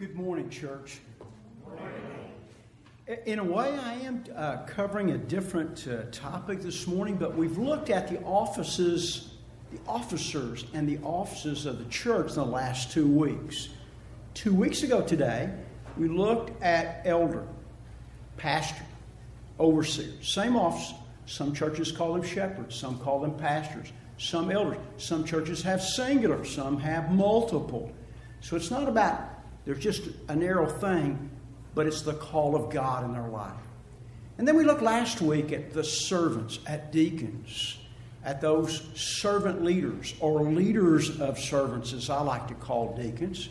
Good morning, church. In a way, I am covering a different topic this morning, but we've looked at the officers and the offices of the church in the last 2 weeks. 2 weeks ago today, we looked at elder, pastor, overseer, same office. Some churches call them shepherds, some call them pastors, some elders. Some churches have singular, some have multiple. So it's not about there's just a narrow thing, but it's the call of God in their life. And then we looked last week at the servants, at deacons, at those servant leaders, or leaders of servants, as I like to call deacons.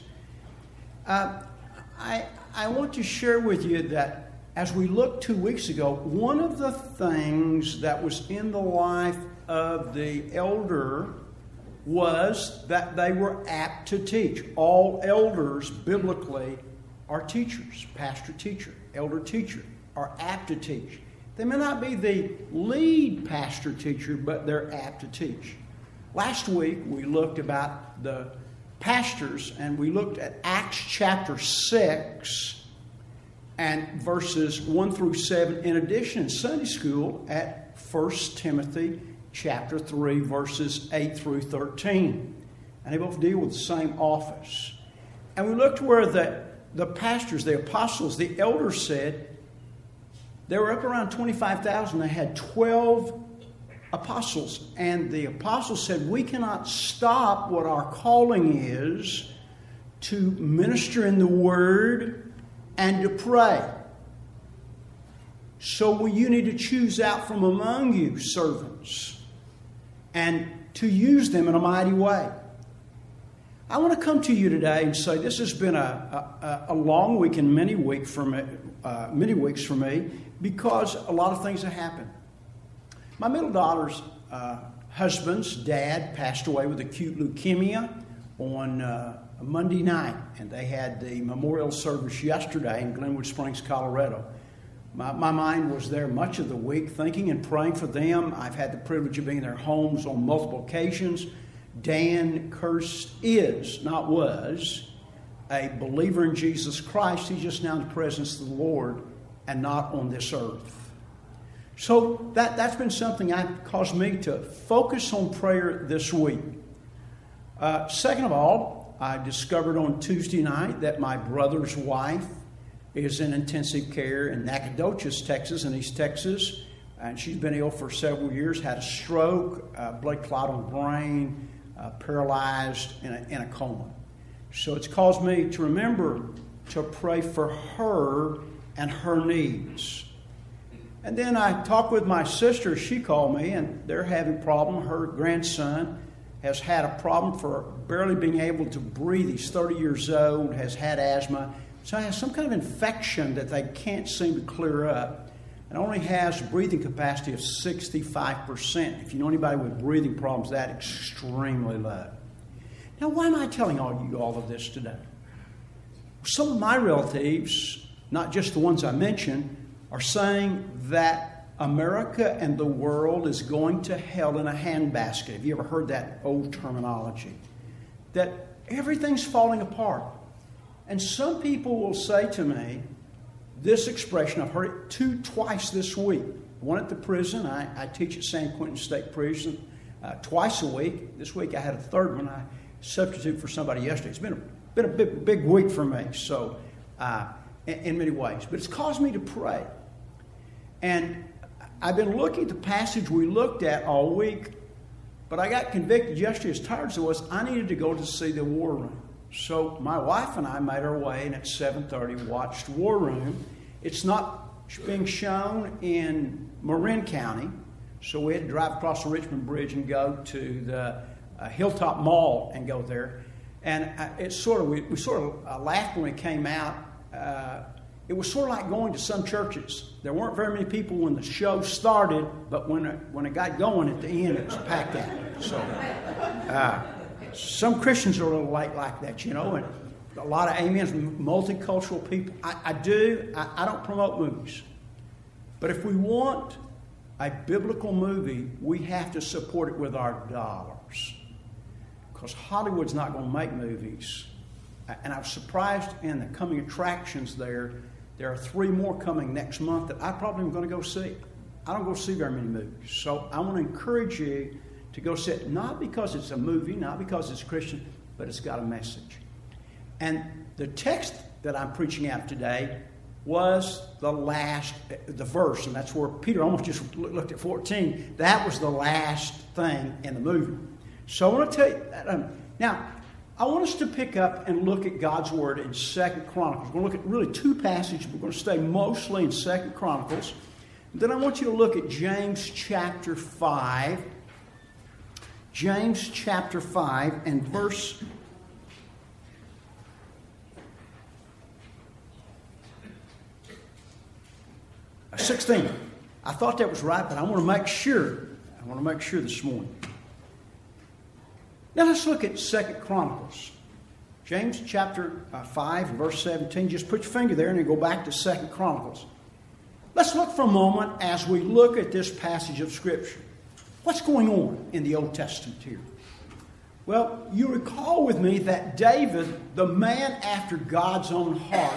I want to share with you that as we looked 2 weeks ago, one of the things that was in the life of the elder was that they were apt to teach. All elders, biblically, are teachers. Pastor, teacher, elder, teacher, are apt to teach. They may not be the lead pastor, teacher, but they're apt to teach. Last week, we looked about the pastors, and we looked at Acts chapter 6 and verses 1 through 7. In addition, in Sunday school at 1 Timothy chapter 3, verses 8 through 13. And they both deal with the same office. And we looked where the pastors, the apostles, the elders said they were up around 25,000. They had 12 apostles. And the apostles said, we cannot stop what our calling is to minister in the word and to pray. So you need to choose out from among you servants and to use them in a mighty way. I want to come to you today and say this has been a long week and many weeks for me because a lot of things have happened. My middle daughter's husband's dad passed away with acute leukemia on a Monday night, and they had the memorial service yesterday in Glenwood Springs, Colorado. My mind was there much of the week thinking and praying for them. I've had the privilege of being in their homes on multiple occasions. Dan Kirst is, not was, a believer in Jesus Christ. He's just now in the presence of the Lord and not on this earth. So that's been something that caused me to focus on prayer this week. Second of all, I discovered on Tuesday night that my brother's wife is in intensive care in Nacogdoches, Texas, in East Texas. And she's been ill for several years, had a stroke, blood clot on the brain, paralyzed, in a coma. So it's caused me to remember to pray for her and her needs. And then I talked with my sister. She called me, and they're having a problem. Her grandson has had a problem for barely being able to breathe. He's 30 years old, has had asthma. So he has some kind of infection that they can't seem to clear up. And only has breathing capacity of 65%. If you know anybody with breathing problems, that's extremely low. Now, why am I telling all of this today? Some of my relatives, not just the ones I mentioned, are saying that America and the world is going to hell in a handbasket. Have you ever heard that old terminology? That everything's falling apart. And some people will say to me this expression, I've heard it twice this week. One at the prison. I teach at San Quentin State Prison twice a week. This week I had a third one. I substitute for somebody yesterday. It's been a big week for me, so in many ways. But it's caused me to pray. And I've been looking at the passage we looked at all week, but I got convicted yesterday, as tired as I was, I needed to go to see the war room. So my wife and I made our way, and at 7:30 watched War Room. It's not being shown in Marin County, so we had to drive across the Richmond Bridge and go to the Hilltop Mall and go there. And we sort of laughed when we came out. It was sort of like going to some churches. There weren't very many people when the show started, but when it got going at the end, it was packed out. So. Some Christians are a little like that, you know, and a lot of amens, multicultural people. I don't promote movies. But if we want a biblical movie, we have to support it with our dollars. Because Hollywood's not going to make movies And I was surprised in the coming attractions there. There are 3 more coming next month that I probably am going to go see. I don't go see very many movies. So I want to encourage you to go see it, not because it's a movie, not because it's Christian, but it's got a message. And the text that I'm preaching out today was the verse, and that's where Peter almost just looked at 14. That was the last thing in the movie. So I want to tell you that. Now, I want us to pick up and look at God's Word in 2 Chronicles. We're going to look at really 2 passages. We're going to stay mostly in 2 Chronicles. And then I want you to look at James chapter 5. James chapter 5 and verse 16. I thought that was right, but I want to make sure. I want to make sure this morning. Now let's look at 2 Chronicles. James chapter 5, verse 17. Just put your finger there and then go back to 2 Chronicles. Let's look for a moment as we look at this passage of Scripture. What's going on in the Old Testament here? Well, you recall with me that David, the man after God's own heart,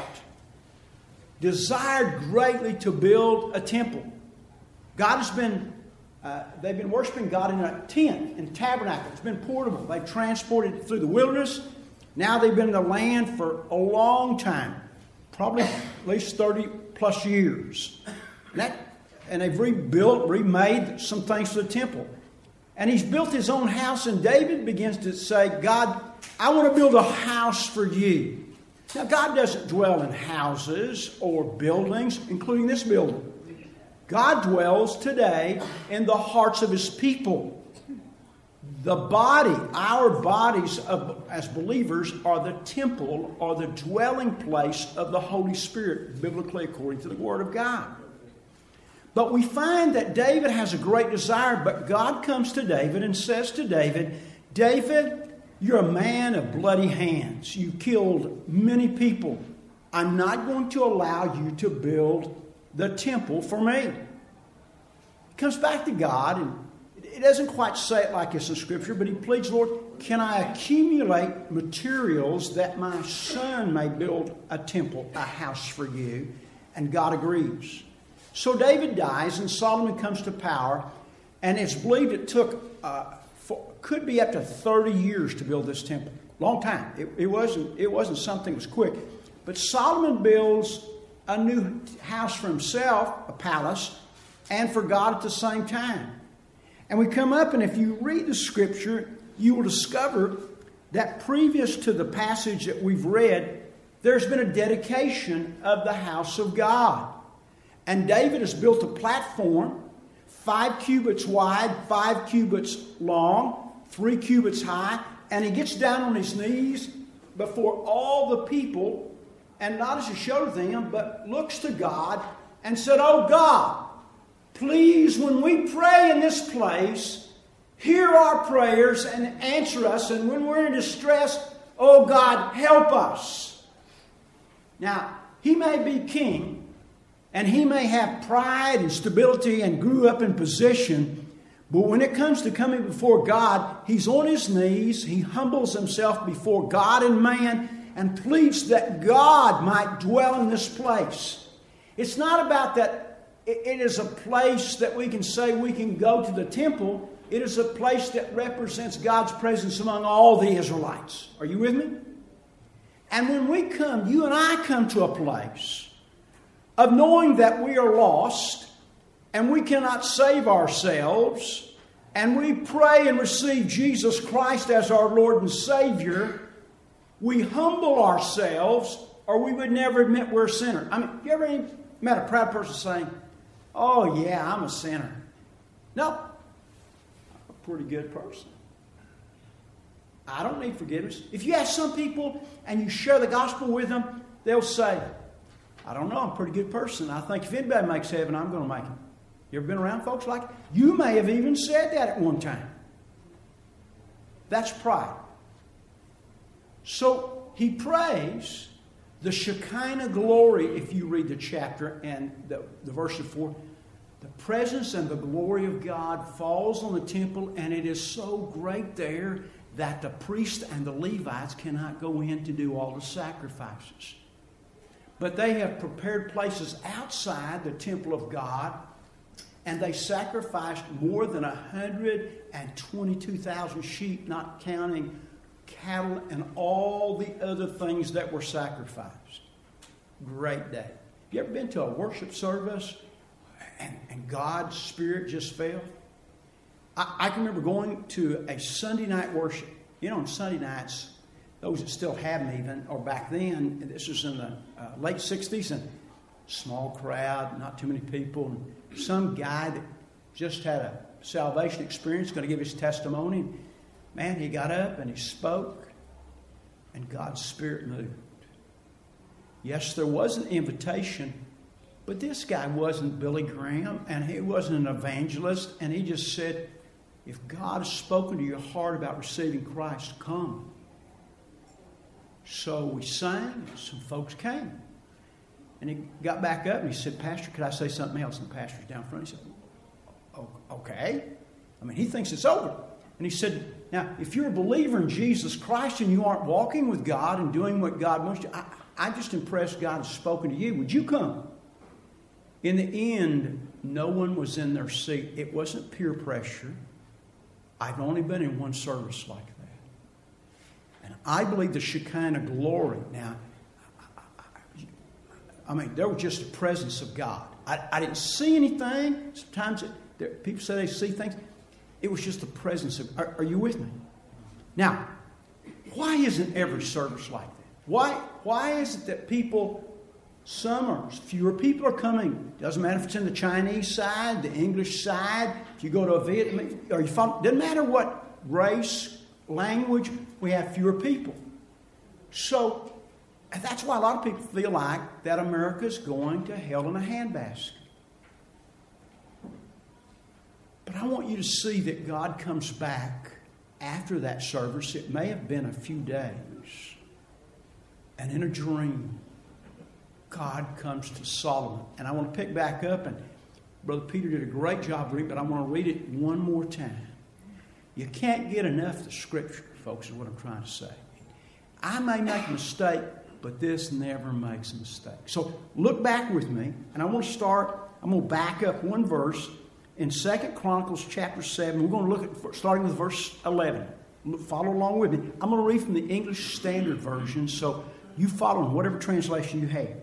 desired greatly to build a temple. God has been they've been worshiping God in a tent, in a tabernacle. It's been portable. They've transported it through the wilderness. Now they've been in the land for a long time, probably at least 30 plus years. And they've remade some things to the temple. And he's built his own house, and David begins to say, God, I want to build a house for you. Now, God doesn't dwell in houses or buildings, including this building. God dwells today in the hearts of His people. The body, our bodies as believers, are the temple or the dwelling place of the Holy Spirit, biblically according to the Word of God. But we find that David has a great desire, but God comes to David and says to David, David, you're a man of bloody hands. You killed many people. I'm not going to allow you to build the temple for me. He comes back to God, and it doesn't quite say it like it's in Scripture, but he pleads, Lord, can I accumulate materials that my son may build a temple, a house for you? And God agrees. So David dies, and Solomon comes to power, and it's believed it took, could be up to 30 years to build this temple. Long time. It wasn't something that was quick. But Solomon builds a new house for himself, a palace, and for God at the same time. And we come up, and if you read the Scripture, you will discover that previous to the passage that we've read, there's been a dedication of the house of God. And David has built a platform, 5 cubits wide, 5 cubits long, 3 cubits high, and he gets down on his knees before all the people, and not as a show to them, but looks to God and said, oh God, please, when we pray in this place, hear our prayers and answer us, and when we're in distress, oh God, help us. Now, he may be king, and he may have pride and stability and grew up in position, but when it comes to coming before God, he's on his knees, he humbles himself before God and man, and pleads that God might dwell in this place. It's not about that it is a place that we can say we can go to the temple. It is a place that represents God's presence among all the Israelites. Are you with me? And when we come, you and I come to a place of knowing that we are lost and we cannot save ourselves, and we pray and receive Jesus Christ as our Lord and Savior, we humble ourselves, or we would never admit we're a sinner. I mean, you ever met a proud person saying, oh yeah, I'm a sinner? No, I'm a pretty good person. I don't need forgiveness. If you ask some people and you share the gospel with them, they'll say, I don't know, I'm a pretty good person. I think if anybody makes heaven, I'm going to make it. You ever been around folks like that? You may have even said that at one time. That's pride. So he prays the Shekinah glory, if you read the chapter and the verse before. The presence and the glory of God falls on the temple, and it is so great there that the priests and the Levites cannot go in to do all the sacrifices. But they have prepared places outside the temple of God, and they sacrificed more than 122,000 sheep, not counting cattle and all the other things that were sacrificed. Great day. Have you ever been to a worship service and God's Spirit just fell? I can remember going to a Sunday night worship. You know, on Sunday nights, those that still have them even, or back then, this was in the late 60s, and small crowd, not too many people, and some guy that just had a salvation experience going to give his testimony. Man, he got up and he spoke, and God's Spirit moved. Yes, there was an invitation, but this guy wasn't Billy Graham, and he wasn't an evangelist, and he just said, if God has spoken to your heart about receiving Christ, come. So we sang, and some folks came. And he got back up and he said, Pastor, could I say something else? And the pastor's down front. He said, okay. I mean, he thinks it's over. And he said, now, if you're a believer in Jesus Christ and you aren't walking with God and doing what God wants you, I just impressed God has spoken to you. Would you come? In the end, no one was in their seat. It wasn't peer pressure. I've only been in one service like that. And I believe the Shekinah glory. Now, I mean, there was just the presence of God. I didn't see anything. Sometimes people say they see things. It was just the presence of... Are you with me? Now, why isn't every service like that? Why is it that fewer people are coming? Doesn't matter if it's in the Chinese side, the English side, if you go to a Vietnamese, or you follow, doesn't matter what race, language, we have fewer people. So that's why a lot of people feel like that America's going to hell in a handbasket. But I want you to see that God comes back after that service. It may have been a few days. And in a dream, God comes to Solomon. And I want to pick back up, and Brother Peter did a great job reading, but I want to read it one more time. You can't get enough of the Scripture, folks, is what I'm trying to say. I may make a mistake, but this never makes a mistake. So look back with me, and I'm going to back up one verse in 2 Chronicles chapter 7. We're going to look at, starting with verse 11. Follow along with me. I'm going to read from the English Standard Version, so you follow in whatever translation you have.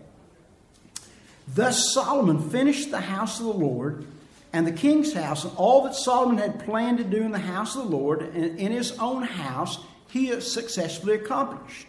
Thus Solomon finished the house of the Lord and the king's house, and all that Solomon had planned to do in the house of the Lord and in his own house, he has successfully accomplished.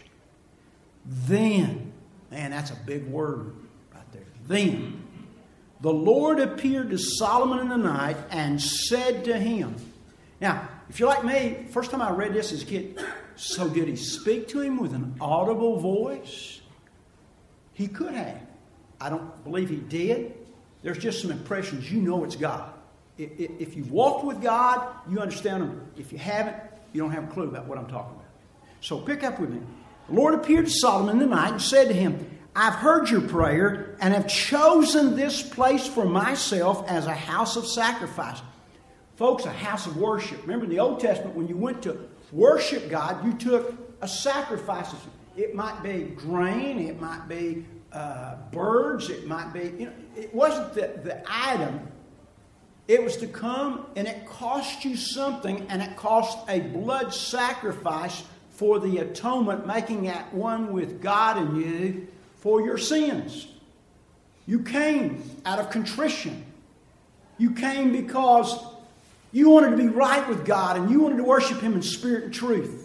Then, man, that's a big word right there. Then, the Lord appeared to Solomon in the night and said to him. Now, if you're like me, first time I read this as a kid, so did he speak to him with an audible voice? He could have. I don't believe he did. There's just some impressions. You know it's God. If you've walked with God, you understand him. If you haven't, you don't have a clue about what I'm talking about. So pick up with me. The Lord appeared to Solomon in the night and said to him, I've heard your prayer and have chosen this place for myself as a house of sacrifice. Folks, a house of worship. Remember in the Old Testament, when you went to worship God, you took a sacrifice. It might be grain, it might be birds, it might be, it wasn't the item. It was to come, and it cost you something, and it cost a blood sacrifice for the atonement, making at one with God and you for your sins. You came out of contrition. You came because you wanted to be right with God, and you wanted to worship Him in spirit and truth.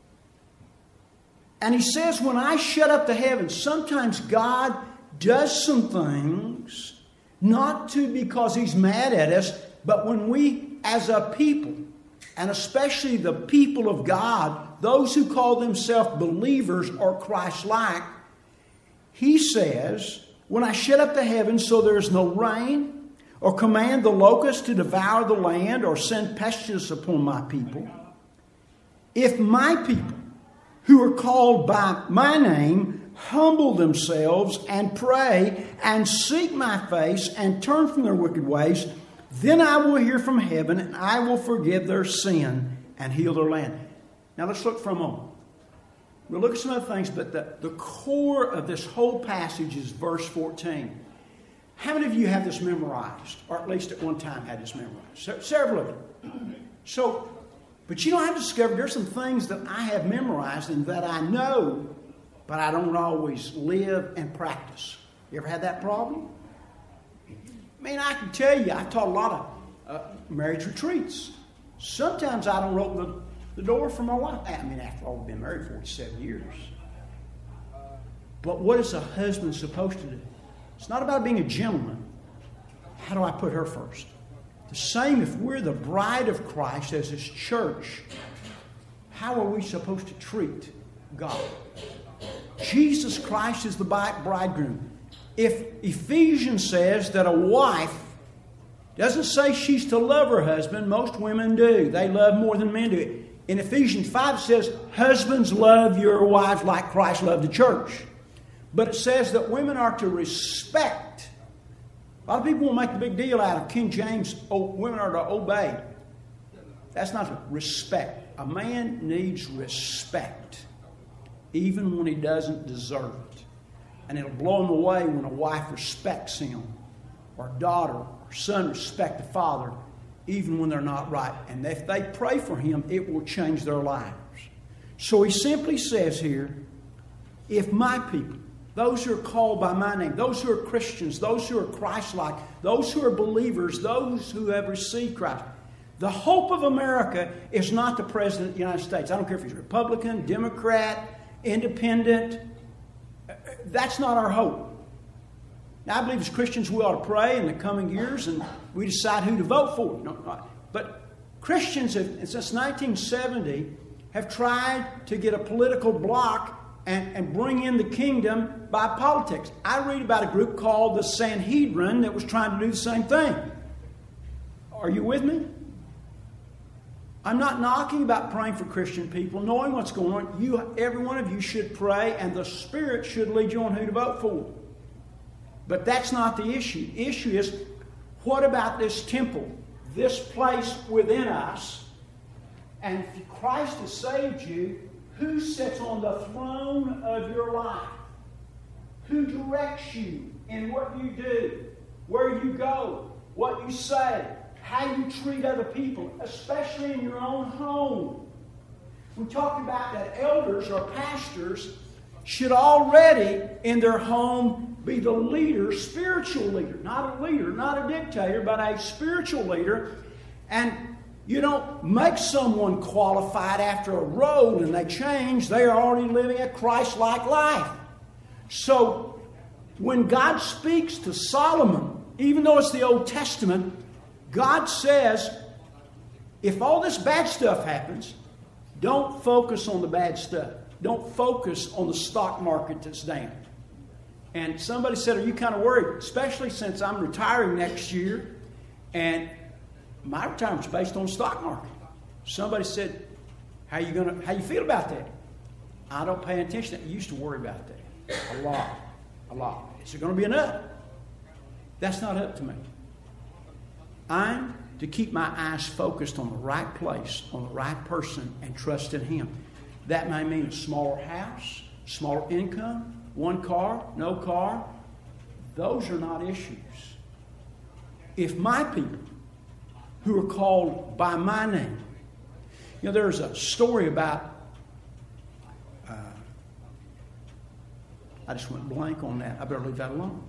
And he says, when I shut up the heavens, sometimes God does some things, not because He's mad at us, but when we, as a people, and especially the people of God, those who call themselves believers or Christ-like, He says, when I shut up the heavens so there is no rain, or command the locusts to devour the land, or send pestilence upon my people, if my people, who are called by my name, humble themselves and pray and seek my face and turn from their wicked ways, then I will hear from heaven and I will forgive their sin and heal their land. Now let's look for a moment. We'll look at some other things, but the core of this whole passage is verse 14. How many of you have this memorized, or at least at one time had this memorized? Several of you. So, but you know, I've discovered there's some things that I have memorized and that I know, but I don't always live and practice. You ever had that problem? I mean, I can tell you, I've taught a lot of marriage retreats. Sometimes I don't open the door for my wife. I mean, after all, we've been married 47 years. But what is a husband supposed to do? It's not about being a gentleman. How do I put her first? The same if we're the bride of Christ as His church, how are we supposed to treat God? Jesus Christ is the bridegroom. If Ephesians says that a wife doesn't say she's to love her husband, most women do. They love more than men do. In Ephesians 5 it says, husbands, love your wives like Christ loved the church. But it says that women are to respect. A lot of people will make a big deal out of King James, women are to obey. That's not respect. A man needs respect, even when he doesn't deserve it. And it'll blow him away when a wife respects him, or a daughter or son respect the father, even when they're not right. And if they pray for him, it will change their lives. So he simply says here, if my people, those who are called by my name, those who are Christians, those who are Christ-like, those who are believers, those who have received Christ. The hope of America is not the President of the United States. I don't care if he's Republican, Democrat, Independent. That's not our hope. Now, I believe as Christians we ought to pray in the coming years and we decide who to vote for. No, but Christians have, since 1970, have tried to get a political bloc and bring in the kingdom by politics. I read about a group called the Sanhedrin that was trying to do the same thing. Are you with me? I'm not knocking about praying for Christian people, knowing what's going on. Every one of you should pray, and the Spirit should lead you on who to vote for. But that's not the issue. The issue is, what about this temple, this place within us? And if Christ has saved you, who sits on the throne of your life? Who directs you in what you do, where you go, what you say, how you treat other people, especially in your own home? We talked about that elders or pastors should already in their home be the leader, spiritual leader, not a dictator, but a spiritual leader. And you don't make someone qualified after a role and they change. They are already living a Christ-like life. So when God speaks to Solomon, even though it's the Old Testament, God says, if all this bad stuff happens, don't focus on the bad stuff. Don't focus on the stock market that's down. And somebody said, are you kind of worried? Especially since I'm retiring next year and my retirement's based on the stock market. Somebody said, how you feel about that? I don't pay attention to that. I used to worry about that. A lot. Is it going to be enough? That's not up to me. I'm to keep my eyes focused on the right place, on the right person, and trust in Him. That may mean a smaller house, smaller income, one car, no car. Those are not issues. If my people who are called by my name. You know, there's a story about, I just went blank on that. I better leave that alone.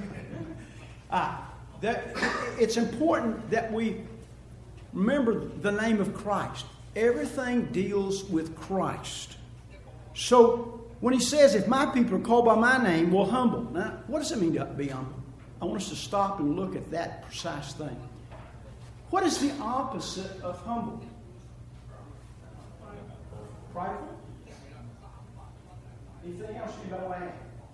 It's important that we remember the name of Christ. Everything deals with Christ. So when he says, if my people are called by my name, will humble. Now, what does it mean to be humble? I want us to stop and look at that precise thing. What is the opposite of humble? Prideful? Anything else you about to add?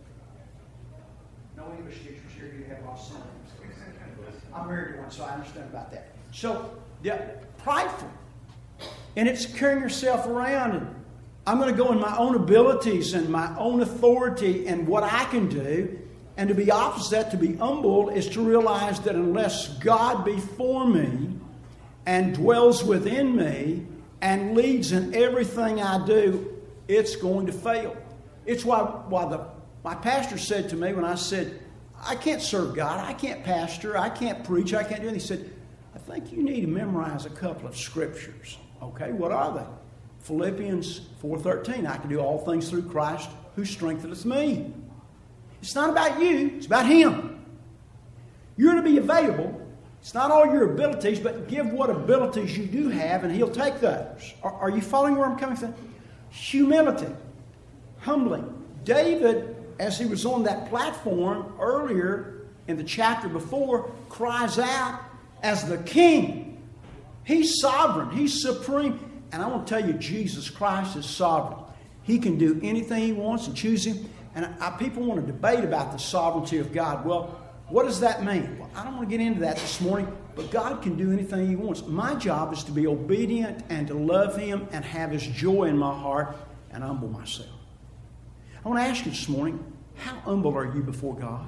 No English teachers here. You have lost some. I'm married to one, so I understand about that. So, prideful. And it's carrying yourself around and I'm going to go in my own abilities and my own authority and what I can do. And to be opposite, to be humble, is to realize that unless God be for me and dwells within me and leads in everything I do, it's going to fail. It's why my pastor said to me when I said, I can't serve God, I can't pastor, I can't preach, I can't do anything. He said, I think you need to memorize a couple of scriptures. Okay, what are they? Philippians 4:13, I can do all things through Christ who strengtheneth me. It's not about you, it's about Him. You're to be available. It's not all your abilities, but give what abilities you do have, and He'll take those. Are you following where I'm coming from? Humility, humbling. David, as he was on that platform earlier in the chapter before, cries out as the king. He's sovereign. He's supreme. And I want to tell you, Jesus Christ is sovereign. He can do anything He wants and choose Him. And people want to debate about the sovereignty of God. Well, what does that mean? Well, I don't want to get into that this morning, but God can do anything He wants. My job is to be obedient and to love Him and have His joy in my heart and humble myself. I want to ask you this morning, how humble are you before God?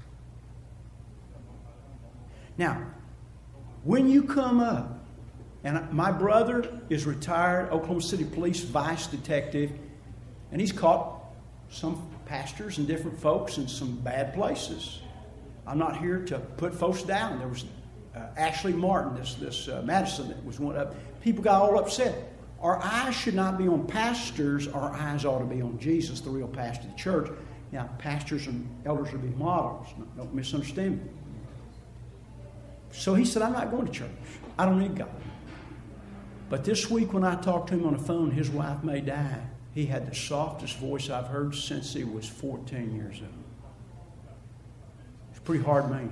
Now, when you come up, and my brother is retired Oklahoma City Police Vice Detective, and he's caught some pastors and different folks in some bad places. I'm not here to put folks down. There was Ashley Martin, this Madison that was one up. People got all upset. Our eyes should not be on pastors. Our eyes ought to be on Jesus, the real pastor of the church. Now, pastors and elders will be models. Don't misunderstand me. So he said, I'm not going to church. I don't need God. But this week when I talked to him on the phone, his wife may die. He had the softest voice I've heard since he was 14 years old. He's a pretty hard man.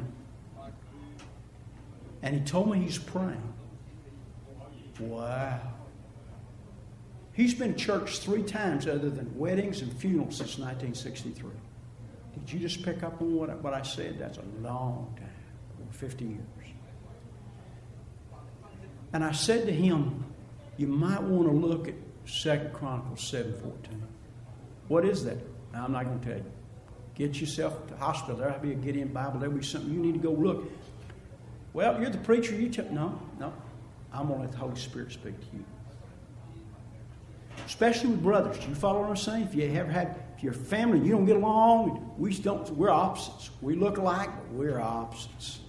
And he told me he's praying. Wow. He's been to church 3 times other than weddings and funerals since 1963. Did you just pick up on what I said? That's a long time, over 50 years. And I said to him, you might want to look at 2 Chronicles 7:14. What is that? Now, I'm not going to tell you. Get yourself to the hospital. There'll be a Gideon Bible. There'll be something you need to go look. Well, you're the preacher. No. I'm going to let the Holy Spirit speak to you. Especially with brothers. Do you follow what I'm saying? If you ever had, if your family, you don't get along, we're opposites. We look alike, but we're opposites.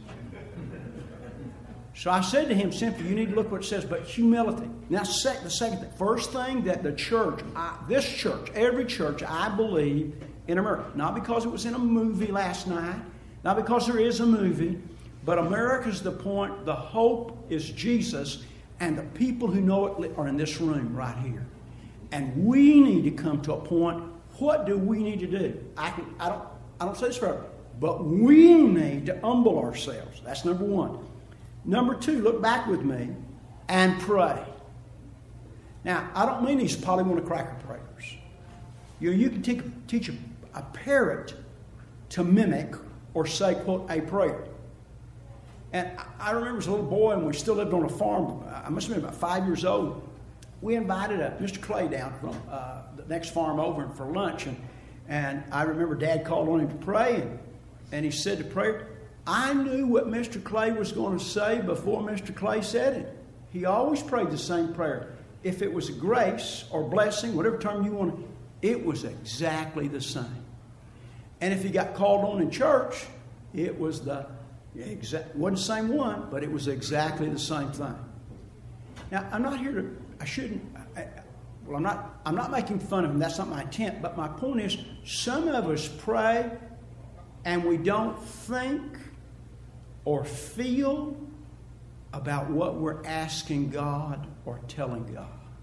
So I said to him simply, you need to look what it says, but humility. Now, the second thing, first thing that the church, this church, every church, I believe in America, not because it was in a movie last night, not because there is a movie, but America's the point, the hope is Jesus, and the people who know it are in this room right here. And we need to come to a point, what do we need to do? I don't say this forever, but we need to humble ourselves. That's number one. Number 2, look back with me and pray. Now, I don't mean these Pollywinner cracker prayers. You can teach a parrot to mimic or say, quote, a prayer. And I remember as a little boy, and we still lived on a farm. I must have been about 5 years old. We invited Mr. Clay down from the next farm over for lunch. And I remember Dad called on him to pray. And he said the prayer. I knew what Mr. Clay was going to say before Mr. Clay said it. He always prayed the same prayer. If it was a grace or blessing, whatever term you want, it was exactly the same. And if he got called on in church, it was wasn't the same one, but it was exactly the same thing. Now, I'm not here to, I'm not making fun of him. That's not my intent. But my point is, some of us pray and we don't think or feel about what we're asking God or telling God.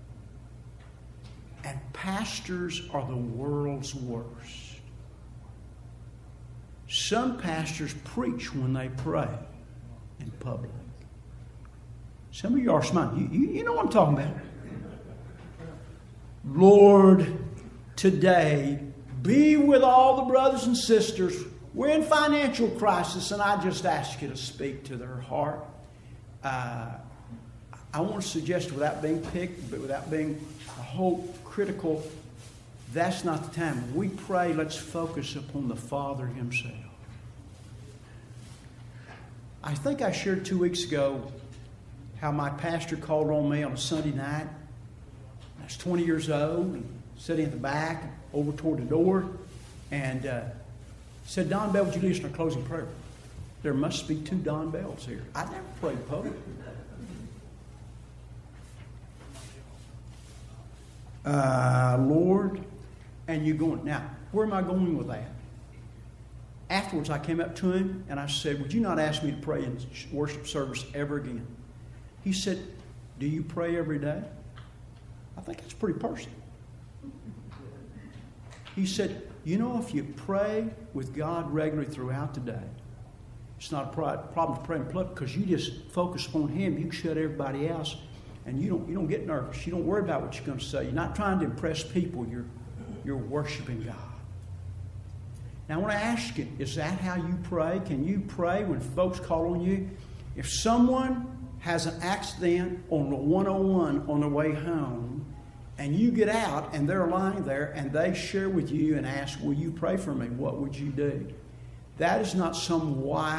And pastors are the world's worst. Some pastors preach when they pray in public. Some of you are smiling. You know what I'm talking about. Lord, today, be with all the brothers and sisters. We're in financial crisis, and I just ask you to speak to their heart. I want to suggest, without being picked, but without being a whole critical, that's not the time. When we pray, let's focus upon the Father Himself. I think I shared 2 weeks ago how my pastor called on me on a Sunday night I was 20 years old and sitting at the back, over toward the door, and said, Don Bell, would you lead us in our closing prayer? There must be 2 Don Bells here. I never prayed public. Lord, and you going, now, where am I going with that? Afterwards, I came up to him and I said, would you not ask me to pray in worship service ever again? He said, do you pray every day? I think it's pretty personal. He said, you know, if you pray with God regularly throughout the day, it's not a problem to pray in public because you just focus on Him. You shut everybody else, and you don't get nervous. You don't worry about what you're going to say. You're not trying to impress people. You're worshiping God. Now, I want to ask you, is that how you pray? Can you pray when folks call on you? If someone has an accident on the 101 on the way home, and you get out and they're lying there and they share with you and ask, will you pray for me? What would you do? That is not some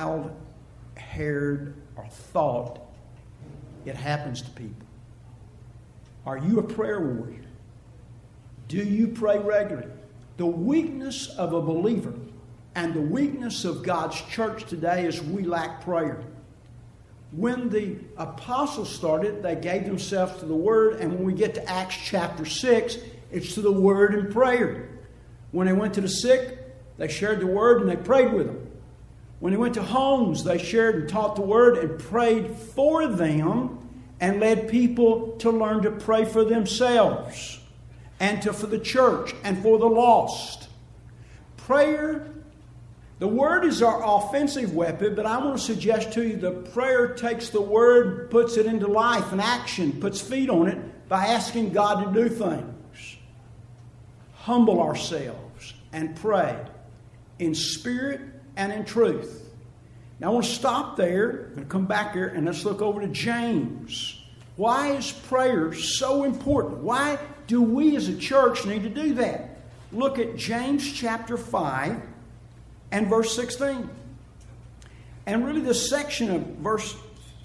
wild-haired or thought. It happens to people. Are you a prayer warrior? Do you pray regularly? The weakness of a believer and the weakness of God's church today is we lack prayer. When the apostles started, they gave themselves to the Word, and when we get to Acts chapter 6, it's to the Word and prayer. When they went to the sick, they shared the Word and they prayed with them. When they went to homes, they shared and taught the Word and prayed for them and led people to learn to pray for themselves and for the church and for the lost. Prayer, the Word is our offensive weapon, but I want to suggest to you that prayer takes the Word, puts it into life and action, puts feet on it by asking God to do things. Humble ourselves and pray in spirit and in truth. Now I want to stop there. I'm going to come back here and let's look over to James. Why is prayer so important? Why do we as a church need to do that? Look at James chapter 5 and verse 16. And really this section of verse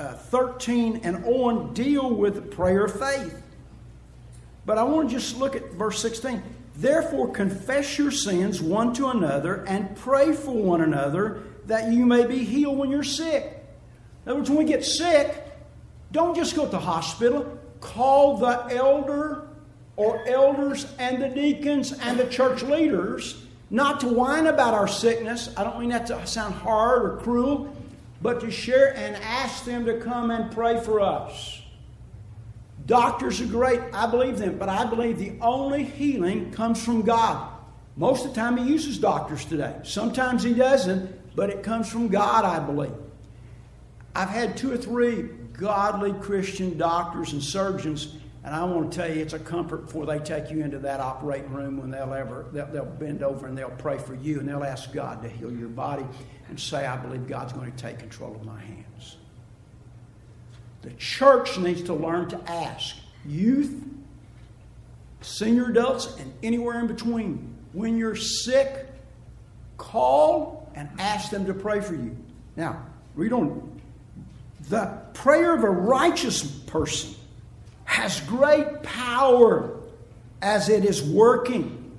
13 and on deal with prayer of faith. But I want to just look at verse 16. Therefore confess your sins one to another and pray for one another that you may be healed when you're sick. In other words, when we get sick, don't just go to the hospital. Call the elder or elders and the deacons and the church leaders, not to whine about our sickness. I don't mean that to sound hard or cruel, but to share and ask them to come and pray for us. Doctors are great. I believe them. But I believe the only healing comes from God. Most of the time He uses doctors today. Sometimes He doesn't, but it comes from God, I believe. I've had 2 or 3 godly Christian doctors and surgeons, and I want to tell you it's a comfort before they take you into that operating room when they'll bend over and they'll pray for you and they'll ask God to heal your body and say, I believe God's going to take control of my hands. The church needs to learn to ask youth, senior adults, and anywhere in between. When you're sick, call and ask them to pray for you. Now, read on. The prayer of a righteous person has great power as it is working.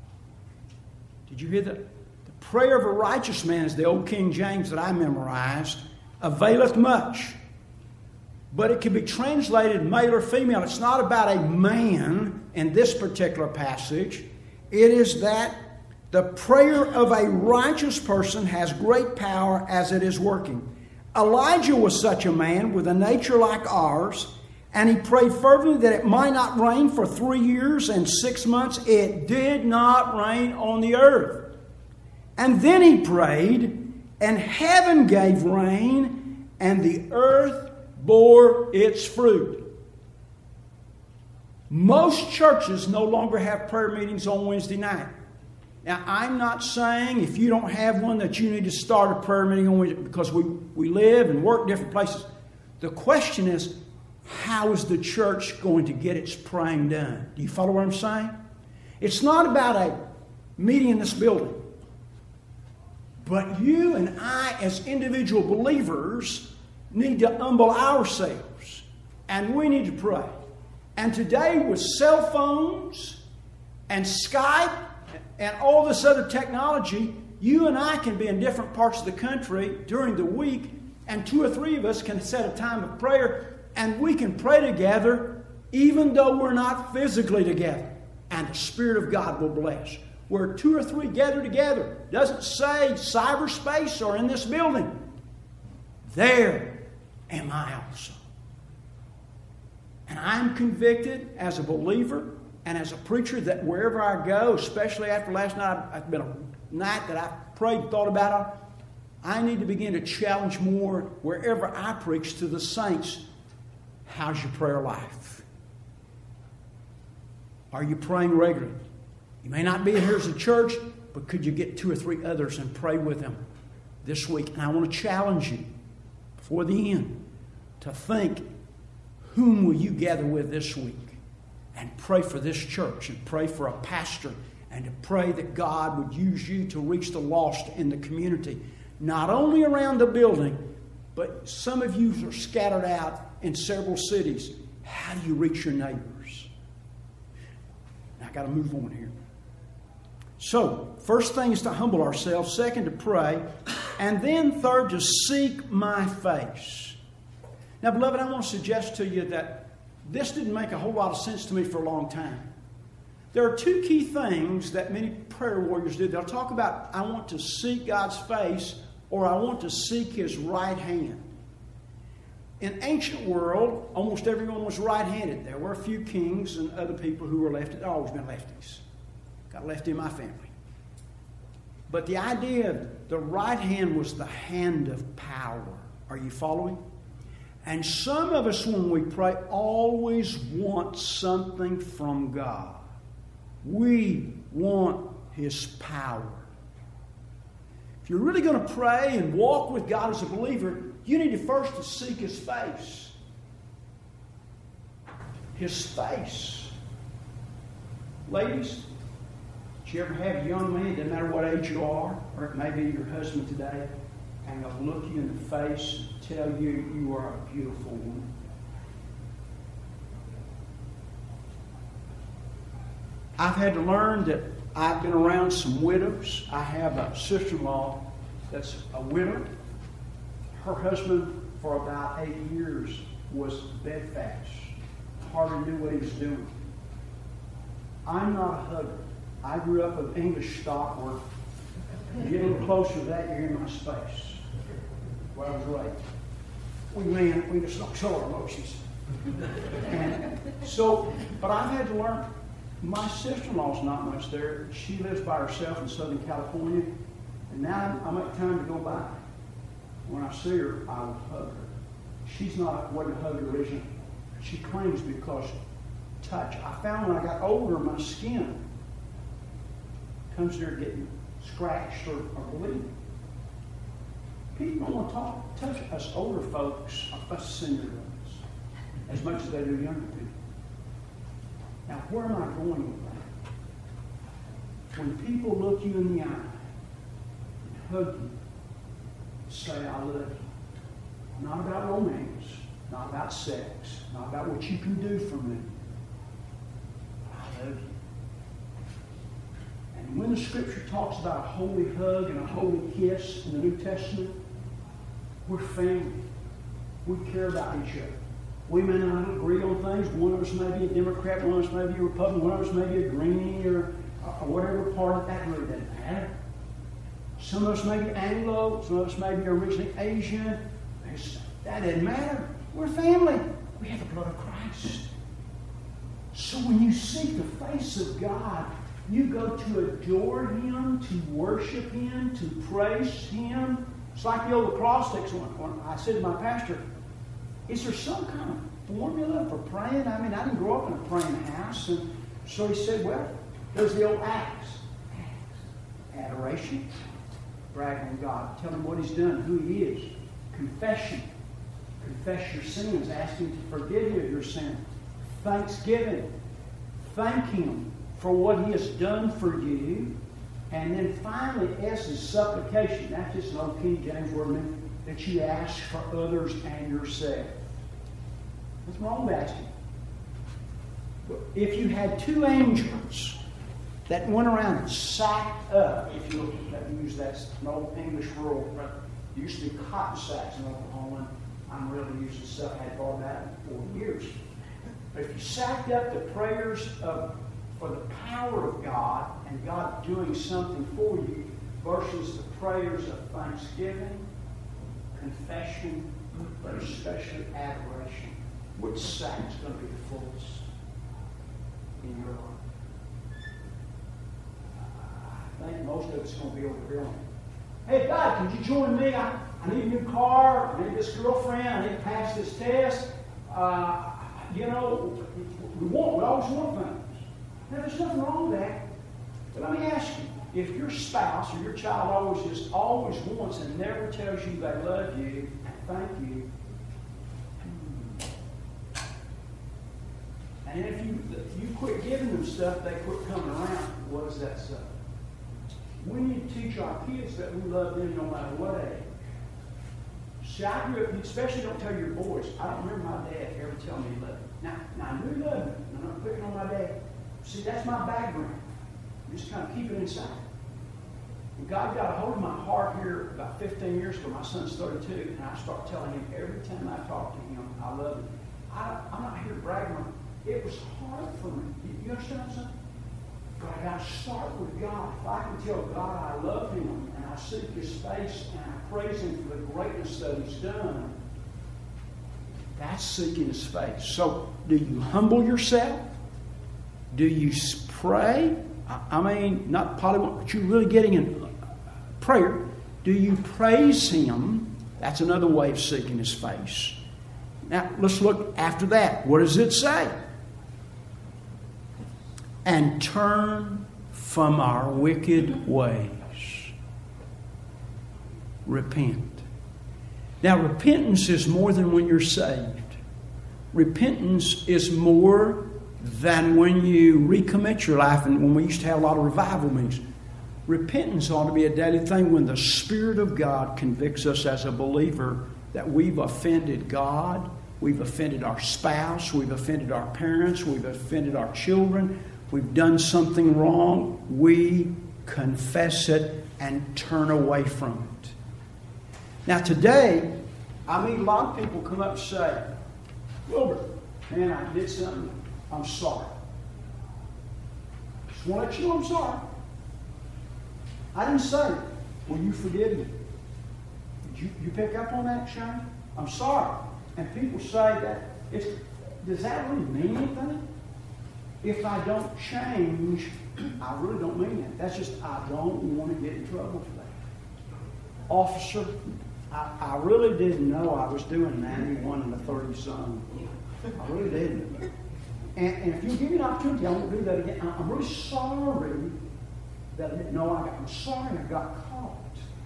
Did you hear that? The prayer of a righteous man, is the old King James that I memorized, availeth much. But it can be translated male or female. It's not about a man in this particular passage. It is that the prayer of a righteous person has great power as it is working. Elijah was such a man with a nature like ours, and he prayed fervently that it might not rain for 3 years and 6 months. It did not rain on the earth. And then he prayed, and heaven gave rain, and the earth bore its fruit. Most churches no longer have prayer meetings on Wednesday night. Now, I'm not saying if you don't have one that you need to start a prayer meeting on Wednesday, because we live and work different places. The question is, how is the church going to get its praying done? Do you follow what I'm saying? It's not about a meeting in this building. But you and I, as individual believers, need to humble ourselves, and we need to pray. And today with cell phones and Skype and all this other technology, you and I can be in different parts of the country during the week, and 2 or 3 of us can set a time of prayer, and we can pray together even though we're not physically together. And the Spirit of God will bless. Where 2 or 3 gather together, doesn't say cyberspace or in this building. There am I also. And I'm convicted as a believer and as a preacher that wherever I go, especially after last night, it's been a night that I've prayed, thought about it, I need to begin to challenge more wherever I preach to the saints. How's your prayer life? Are you praying regularly? You may not be here as a church, but could you get 2 or 3 others and pray with them this week? And I want to challenge you before the end to think, whom will you gather with this week? And pray for this church and pray for a pastor and to pray that God would use you to reach the lost in the community. Not only around the building, but some of you are scattered out in several cities. How do you reach your neighbors? Now, I've got to move on here. So, first thing is to humble ourselves. Second, to pray. And then third, to seek my face. Now, beloved, I want to suggest to you that this didn't make a whole lot of sense to me for a long time. There are 2 key things that many prayer warriors do. They'll talk about, I want to seek God's face, or I want to seek His right hand. In ancient world, almost everyone was right-handed. There were a few kings and other people who were lefties. I've always been lefties. Got a lefty in my family. But the idea of the right hand was the hand of power. Are you following? And some of us, when we pray, always want something from God. We want His power. If you're really going to pray and walk with God as a believer, you need to first to seek His face. His face. Ladies, did you ever have a young man, doesn't matter what age you are, or it may be your husband today, and they'll look you in the face and tell you you are a beautiful woman? I've had to learn that I've been around some widows. I have a sister-in-law that's a widow. Her husband, for about 8 years, was bedfast. Hardly knew what he was doing. I'm not a hugger. I grew up with English stock where you get a little closer to that, you're in my space. Well, I was right. We just don't show our emotions. And so, but I've had to learn. My sister-in-law's not much there. She lives by herself in Southern California. And now I make time to go by. When I see her, I will hug her. She's not what a hugger originally. She claims because touch. I found when I got older, my skin comes near getting scratched or bleeding. People don't want to touch us older folks, us senior ones, as much as they do younger people. Now, where am I going with that? When people look you in the eye and hug you, say, I love you. Not about romance, not about sex, not about what you can do for me. I love you. And when the Scripture talks about a holy hug and a holy kiss in the New Testament, we're family. We care about each other. We may not agree on things. One of us may be a Democrat, one of us may be a Republican, one of us may be a Greenie or whatever party. That really doesn't matter. Some of us may be Anglo, some of us may be originally Asian. That doesn't matter. We're family. We have the blood of Christ. So when you seek the face of God, you go to adore Him, to worship Him, to praise Him. It's like the old acrostics when I said to my pastor, is there some kind of formula for praying? I mean, I didn't grow up in a praying house. And so he said, well, there's the old acts. Adoration. Brag on God. Tell Him what He's done, who He is. Confession. Confess your sins. Ask Him to forgive you of your sin. Thanksgiving. Thank Him for what He has done for you. And then finally, S is supplication. That's just an old King James word that you ask for others and yourself. What's wrong with asking? If you had two angels that went around and sacked up, if you use that an old English rule, there used to be cotton sacks in Oklahoma. I'm really using stuff I had bought that for years. But if you sacked up the prayers for the power of God and God doing something for you versus the prayers of thanksgiving, confession, but especially adoration, which sack is going to be the fullest in your life? I think most of it's going to be over here. Hey, God, could you join me? I need a new car. I need this girlfriend. I need to pass this test. We always want things. Now, there's nothing wrong with that. But let me ask you, if your spouse or your child always wants and never tells you they love you and thank you, and if you quit giving them stuff, they quit coming around, what does that say? We need to teach our kids that we love them no matter what age. See, I grew up, especially don't tell your boys. I don't remember my dad ever telling me he loved me. Now I knew he loved me. I'm not picking on my dad. See, that's my background. Just kind of keep it inside. And God got a hold of my heart here about 15 years ago. My son's 32, and I start telling him every time I talk to him, I love him. I'm not here to brag on him. It was hard for me. You understand what I'm saying? But I got to start with God. If I can tell God I love Him and I seek His face and I praise Him for the greatness that He's done, that's seeking His face. So, do you humble yourself? Do you pray? I mean, not probably what you're really getting in prayer. Do you praise Him? That's another way of seeking His face. Now, let's look after that. What does it say? And turn from our wicked ways. Repent. Now, repentance is more than when you're saved. Repentance is more than when you recommit your life, and when we used to have a lot of revival meetings. Repentance ought to be a daily thing when the Spirit of God convicts us as a believer that we've offended God, we've offended our spouse, we've offended our parents, we've offended our children, we've done something wrong. We confess it and turn away from it. Now today, I meet a lot of people come up and say, Wilbur, man, I did something. I'm sorry. Just want to let you know I'm sorry. I didn't say, will you forgive me? Did you pick up on that, Shane? I'm sorry. And people say that, does that really mean anything? If I don't change, I really don't mean that. That's just, I don't want to get in trouble for that. Officer, I really didn't know I was doing 91 in the 30 zone. I really didn't. And if you give me an opportunity, I won't do that again. I'm really sorry that I didn't know I'm sorry I got caught.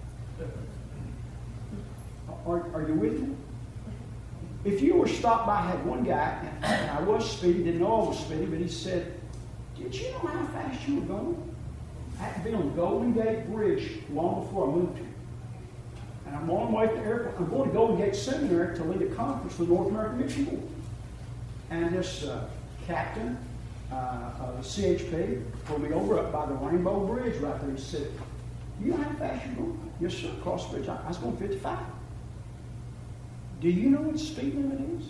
Are you with me? If you were stopped by, I had one guy, and I was speedy, didn't know I was speedy, but he said, did you know how fast you were going? I had to be on the Golden Gate Bridge long before I moved here. And I'm on my way to the airport. I'm going to Golden Gate Seminary to lead a conference for the North American Mission Board. And this captain of the CHP pulled me over up by the Rainbow Bridge right there. He said, you know how fast you're going? Yes, sir, across the bridge. I was going 55. Do you know what the speed limit is?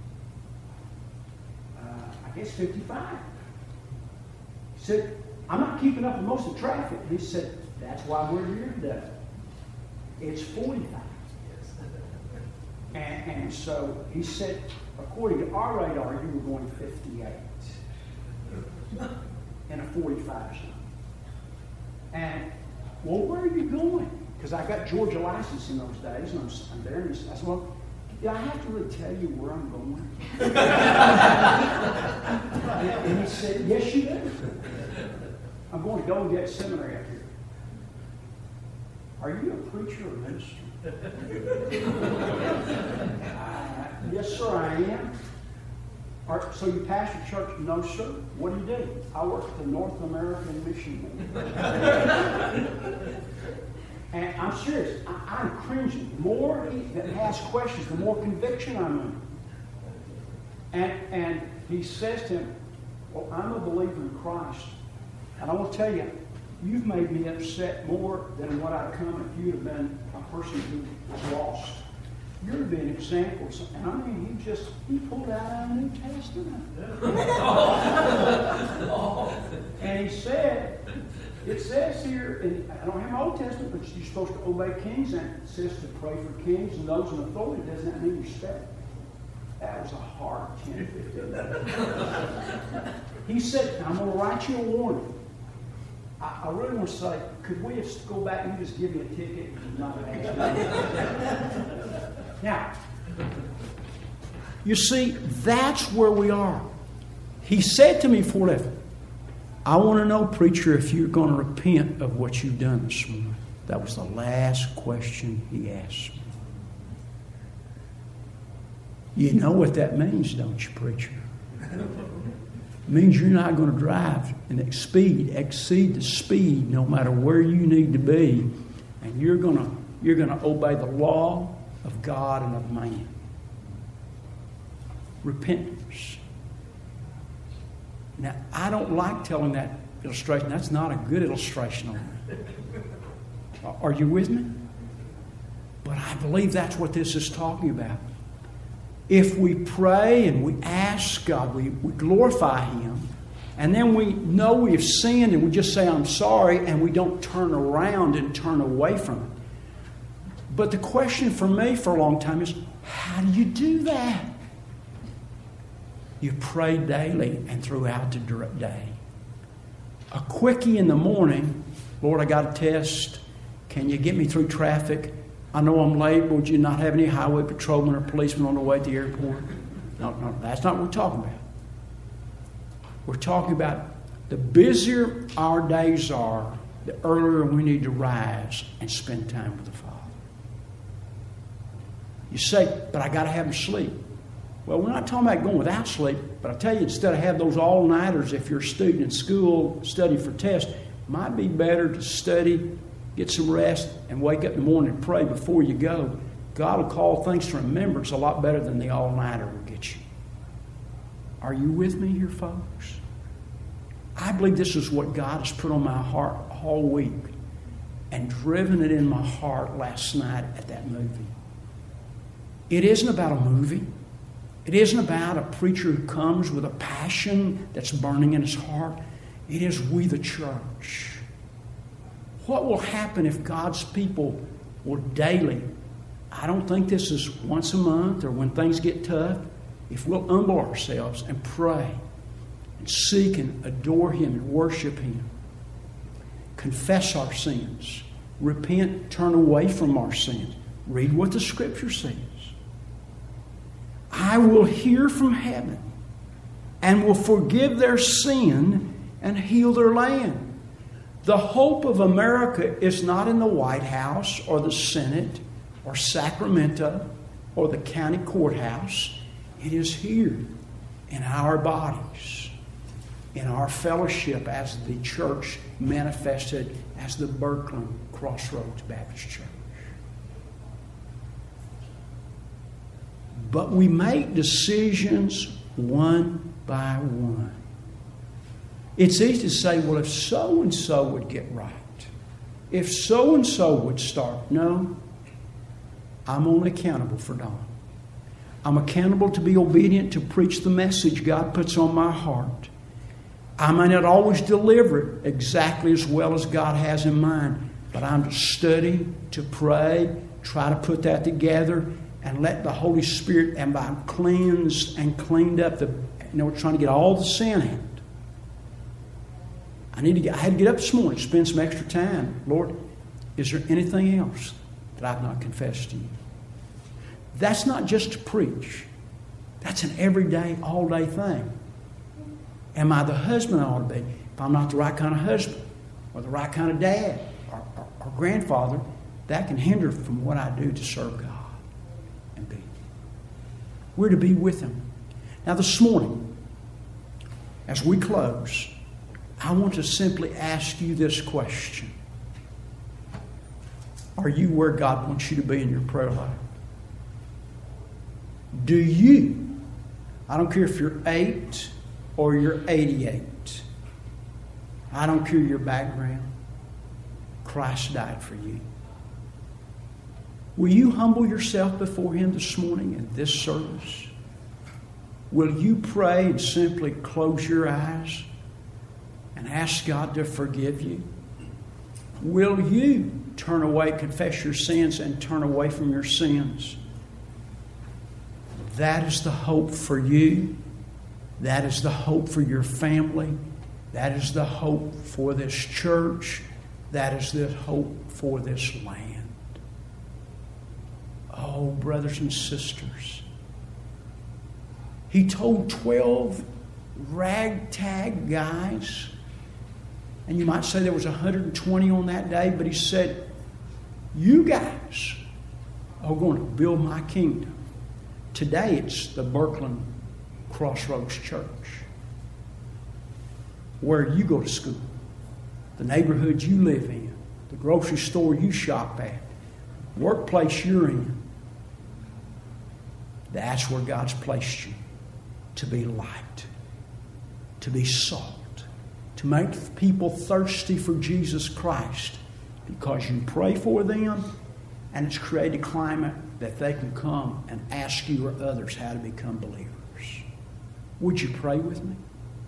I guess 55. He said, I'm not keeping up with most of the traffic. He said, that's why we're here today. It's 45. And so he said, according to our radar, you were going 58 in a 45 zone. And, well, where are you going? Because I got Georgia license in those days, and I'm there, and I said, well, do I have to really tell you where I'm going? And he said, yes, you do. I'm going to Golden Gate Seminary up here. Are you a preacher or minister? Yes, sir, I am. So you pastor church? No, sir. What do you do? I work at the North American Mission Board. And I'm serious. I'm cringing. The more that asks questions, the more conviction I'm in. And he says to him, well, I'm a believer in Christ. And I want to tell you, you've made me upset more than what I'd come if you'd have been a person who was lost. You're being examples. And I mean, he pulled out our New Testament. And he said, it says here, and I don't have my Old Testament, but you're supposed to obey kings, and it says to pray for kings and those in authority. Doesn't that mean respect? That was a hard 10, 15. He said, I'm going to write you a warning. I really want to say, could we go back and just give me a ticket and not ask me? Now, you see, that's where we are. He said to me before left, I want to know, preacher, if you're going to repent of what you've done this morning. That was the last question he asked me. You know what that means, don't you, preacher? It means you're not going to drive and exceed the speed no matter where you need to be, and you're going to obey the law of God and of man. Repentance. Now, I don't like telling that illustration. That's not a good illustration of it. Are you with me? But I believe that's what this is talking about. If we pray and we ask God, we glorify Him, and then we know we have sinned and we just say, I'm sorry, and we don't turn around and turn away from it. But the question for me for a long time is, how do you do that? You pray daily and throughout the day. A quickie in the morning, Lord, I got a test. Can you get me through traffic? I know I'm late. Would you not have any highway patrolmen or policemen on the way to the airport? No, that's not what we're talking about. We're talking about the busier our days are, the earlier we need to rise and spend time with the Father. You say, but I got to have them sleep. Well, we're not talking about going without sleep, but I tell you, instead of having those all-nighters, if you're a student in school, study for tests, it might be better to study, get some rest, and wake up in the morning and pray before you go. God will call things to remembrance a lot better than the all-nighter will get you. Are you with me here, folks? I believe this is what God has put on my heart all week and driven it in my heart last night at that movie. It isn't about a movie. It isn't about a preacher who comes with a passion that's burning in his heart. It is we, the church. What will happen if God's people will daily, I don't think this is once a month or when things get tough, if we'll humble ourselves and pray and seek and adore Him and worship Him, confess our sins, repent, turn away from our sins, read what the Scripture says. I will hear from heaven and will forgive their sin and heal their land. The hope of America is not in the White House or the Senate or Sacramento or the county courthouse. It is here in our bodies, in our fellowship as the church manifested as the Birkeland Crossroads Baptist Church. But we make decisions one by one. It's easy to say, well, if so-and-so would get right, if so-and-so would start. No, I'm only accountable for Don. I'm accountable to be obedient to preach the message God puts on my heart. I may not always deliver it exactly as well as God has in mind, but I'm to study, to pray, try to put that together, and let the Holy Spirit, and I'm cleansed and cleaned up. We're trying to get all the sin out. I had to get up this morning, spend some extra time. Lord, is there anything else that I've not confessed to you? That's not just to preach. That's an everyday, all-day thing. Am I the husband I ought to be? If I'm not the right kind of husband, or the right kind of dad, or grandfather, that can hinder from what I do to serve God and be. We're to be with Him. Now this morning, as we close, I want to simply ask you this question. Are you where God wants you to be in your prayer life? Do you, I don't care if you're 8 or you're 88. I don't care your background. Christ died for you. Will you humble yourself before Him this morning in this service? Will you pray and simply close your eyes and ask God to forgive you? Will you turn away, confess your sins, and turn away from your sins? That is the hope for you. That is the hope for your family. That is the hope for this church. That is the hope for this land. Oh, brothers and sisters. He told 12 ragtag guys, and you might say there was 120 on that day, but he said, you guys are going to build my kingdom. Today it's the Birkeland Crossroads Church, where you go to school, the neighborhood you live in, the grocery store you shop at, workplace you're in. That's where God's placed you, to be light, to be salt, to make people thirsty for Jesus Christ, because you pray for them, and it's created a climate that they can come and ask you or others how to become believers. Would you pray with me?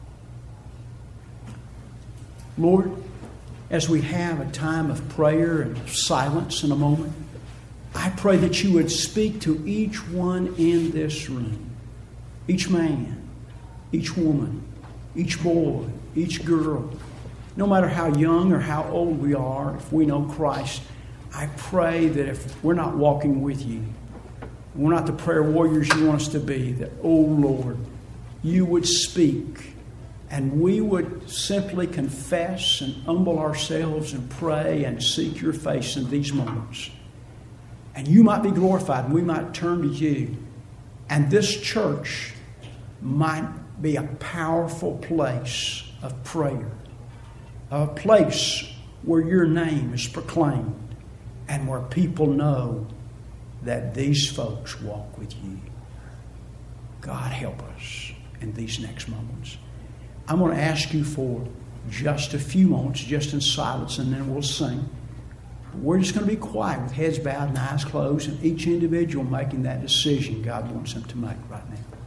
Lord, as we have a time of prayer and silence in a moment, I pray that you would speak to each one in this room, each man, each woman, each boy, each girl. No matter how young or how old we are, if we know Christ, I pray that if we're not walking with you, we're not the prayer warriors you want us to be, that, oh Lord, you would speak and we would simply confess and humble ourselves and pray and seek your face in these moments. And you might be glorified and we might turn to you. And this church might be a powerful place of prayer, a place where your name is proclaimed and where people know that these folks walk with you. God, help us in these next moments. I'm going to ask you for just a few moments, just in silence, and then we'll sing. We're just going to be quiet with heads bowed and eyes closed, and each individual making that decision God wants them to make right now.